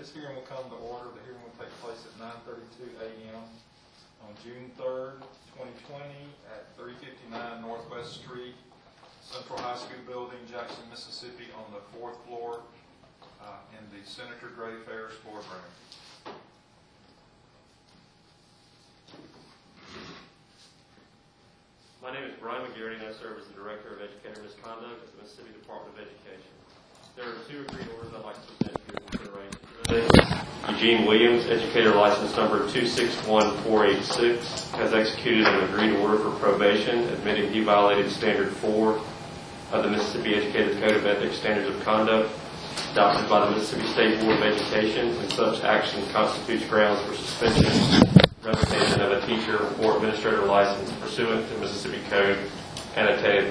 This hearing will come to order. The hearing will take place at 9:32 a.m. on June 3rd, 2020 at 359 Northwest Street, Central High School Building, Jackson, Mississippi, on the 4th floor in the Senator Gray Ferris boardroom. My name is Brian McGarity, and I serve as the Director of Educator Misconduct at the Mississippi Department of Education. There are two agreed orders I'd like to present for your consideration today. Eugene Williams, Educator License Number 261486, has executed an agreed order for probation, admitting he violated Standard 4 of the Mississippi Educator Code of Ethics Standards of Conduct, adopted by the Mississippi State Board of Education, and such action constitutes grounds for suspension, revocation of a teacher or administrator license pursuant to Mississippi Code annotated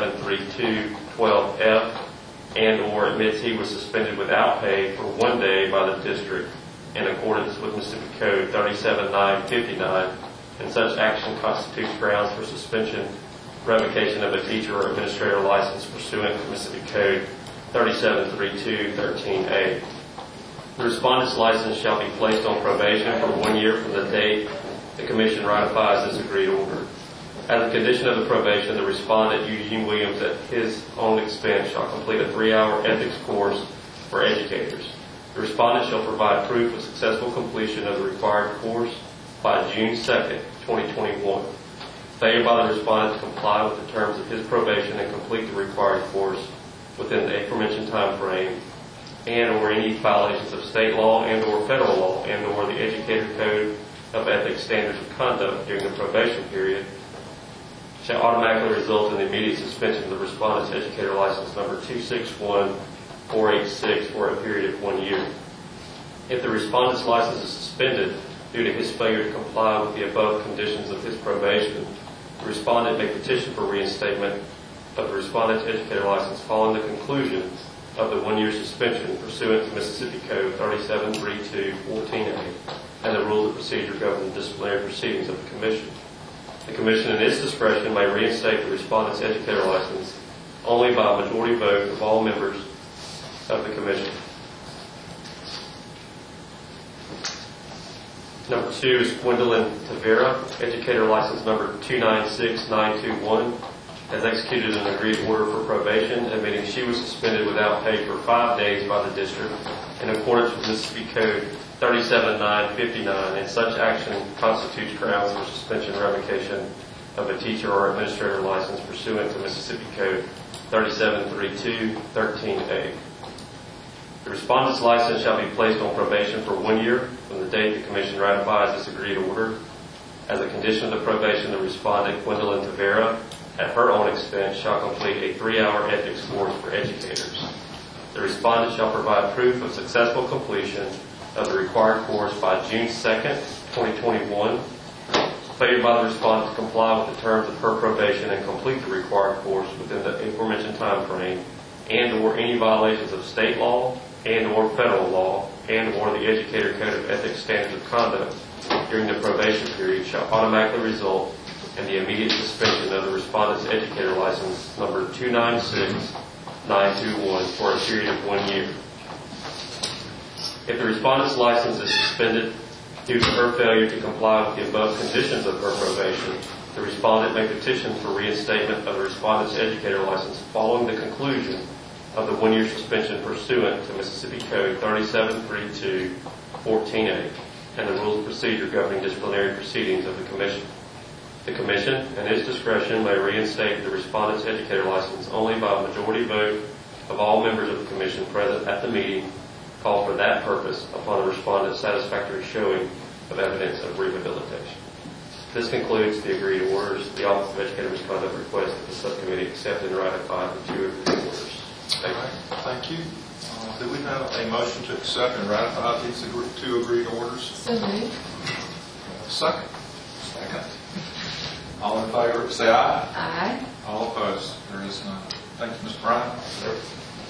373212F, and or admits he was suspended without pay for 1 day by the district in accordance with Mississippi Code 37959, and such action constitutes grounds for suspension, revocation of a teacher or administrator license pursuant to Mississippi Code 373213A. The respondent's license shall be placed on probation for 1 year from the date the Commission ratifies this agreed order. As a condition of the probation, the respondent, Eugene Williams, at his own expense, shall complete a 3-hour ethics course for educators. The respondent shall provide proof of successful completion of the required course by June 2nd, 2021. Failure by the respondent to comply with the terms of his probation and complete the required course within the aforementioned time frame, and or any violations of state law and or federal law and or the Educator Code of Ethics Standards of Conduct during the probation period, shall automatically result in the immediate suspension of the respondent's educator license number 261486 for a period of 1 year. If the respondent's license is suspended due to his failure to comply with the above conditions of his probation, the respondent may petition for reinstatement of the respondent's educator license following the conclusion of the 1-year suspension pursuant to Mississippi Code 373214A and the rules of procedure governing disciplinary proceedings of the Commission. The Commission, in its discretion, may reinstate the respondent's educator license only by a majority vote of all members of the Commission. Number 2 is Gwendolyn Tavera, educator license number 296921, has executed an agreed order for probation, admitting she was suspended without pay for 5 days by the district in accordance with Mississippi Code 37959, and such action constitutes grounds for suspension and revocation of a teacher or administrator license pursuant to Mississippi Code 373213A. The respondent's license shall be placed on probation for 1 year from the date the Commission ratifies this agreed order. As a condition of the probation, the respondent, Gwendolyn Tavera, at her own expense, shall complete a 3-hour ethics course for educators. The respondent shall provide proof of successful completion of the required course by June 2nd, 2021. Failure by the respondent to comply with the terms of her probation and complete the required course within the aforementioned time frame, and or any violations of state law and or federal law and or the Educator Code of Ethics Standards of Conduct during the probation period shall automatically result in the immediate suspension of the respondent's educator license number 296921 for a period of 1 year. If the respondent's license is suspended due to her failure to comply with the above conditions of her probation, the respondent may petition for reinstatement of the respondent's educator license following the conclusion of the 1-year suspension pursuant to Mississippi Code 373214A and the rules of procedure governing disciplinary proceedings of the Commission. The Commission, in its discretion, may reinstate the respondent's educator license only by a majority vote of all members of the Commission present at the meeting called for that purpose upon the respondent's satisfactory showing of evidence of rehabilitation. This concludes the agreed orders. The Office of Educator Misconduct requests that the subcommittee accept and ratify the 2 agreed orders. Thank you. Do we have a motion to accept and ratify these 2 agreed orders? So moved. Second. All in favor, say aye. Aye. All opposed, there is none. Thank you, Ms. Bryant.